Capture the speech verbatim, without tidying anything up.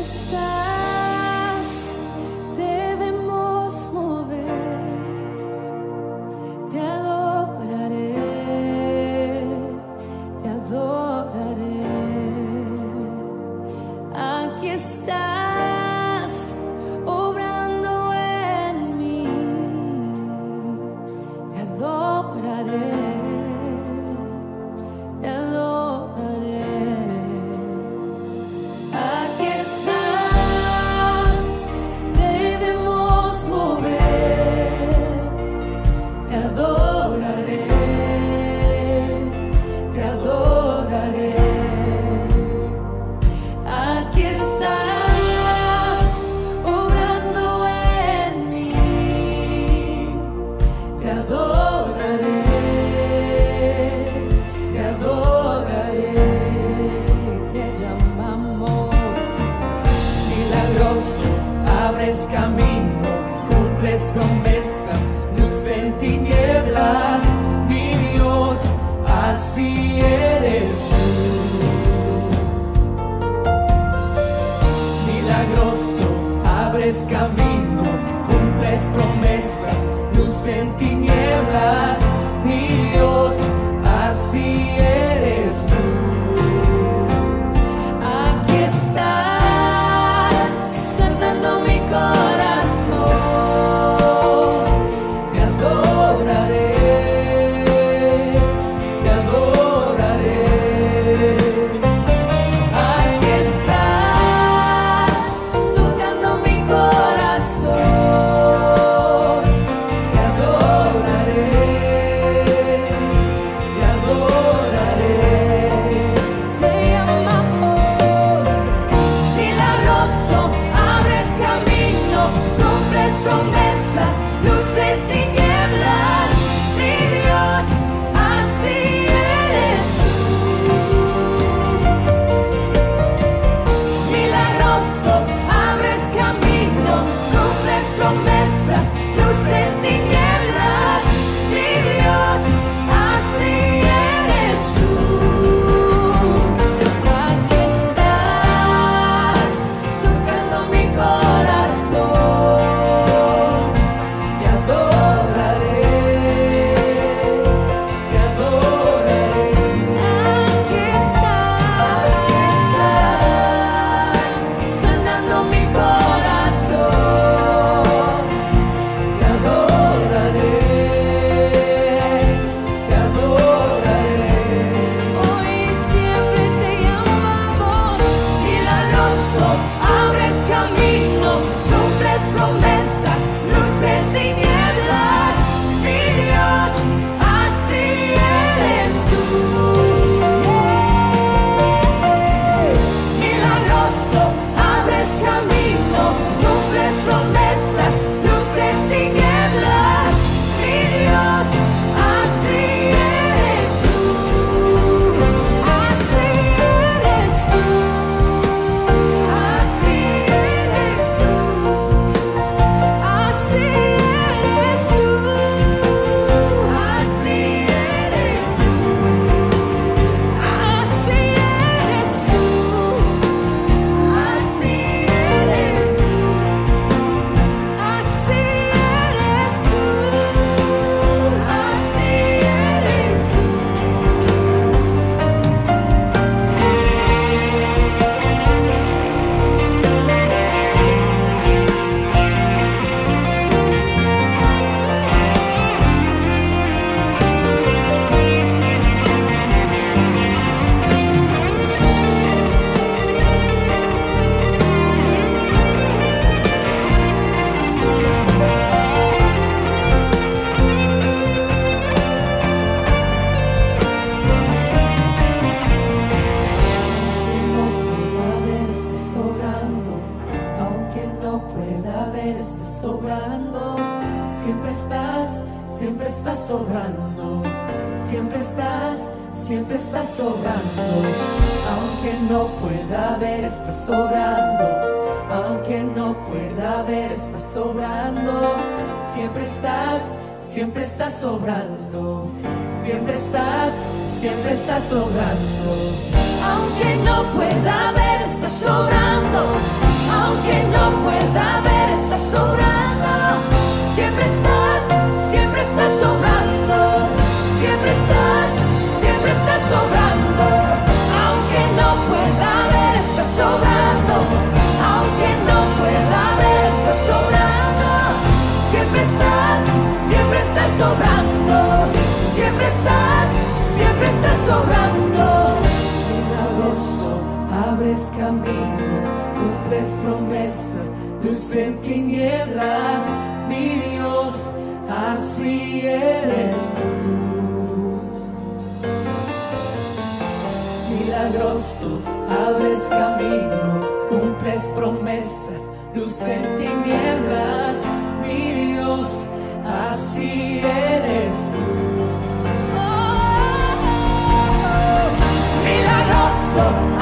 estás, debemos mover. Te adoraré, te adoraré. Aquí estás, obrando en mí. Te adoraré, te adoraré. Aquí estás, debemos mover. Te adoraré, te adoraré. Aquí estás, obrando en mí. Te adoraré, te adoraré. Te llamamos milagroso, abres camino, cumples promesas, luz en tinieblas, mi Dios, así eres tú. Milagroso, abres camino, cumples promesas, luz en tinieblas, mi Dios, así eres tú. Aquí estás, sanando mi corazón. Te adoraré, te adoraré. Aquí estás, tocando mi corazón. Te adoraré, te adoraré. Te llamamos milagroso, abres camino, cumples promesas, luz en tinieblas, mi Dios, así eres tú. Milagroso, abres camino, cumples promesas, luz en tinieblas, mi Dios, así eres tú. Aquí estás, tocando mi corazón. Te adoraré, te adoraré. Aquí estás, sanando mi corazón. Te adoraré, te adoraré. Hoy siempre te llamamos milagroso, abres camino, cumples promesas, luz en tinieblas, mi Dios, así eres tú. Milagroso, abres camino, cumples promesas, luz en tinieblas, mi Dios, así eres tú. Así eres tú. Así eres tú. Así eres tú. Así eres tú. Así eres tú. Así eres tú. Así eres tú. Así eres tú. Aunque no pueda ver, estés sobrando. Siempre estás, siempre estás sobrando. Siempre estás, siempre estás sobrando. Aunque no pueda ver, estás sobrando. Aunque no pueda ver, estás sobrando. Siempre estás, siempre estás sobrando. Siempre estás, siempre estás sobrando. Aunque no pueda ver, estás sobrando. camino, cumples promesas, luz en tinieblas, mi Dios, así eres tú. Milagroso, abres camino, cumples promesas, luz en tinieblas, mi Dios, así eres tú. Oh, oh, oh. Milagroso,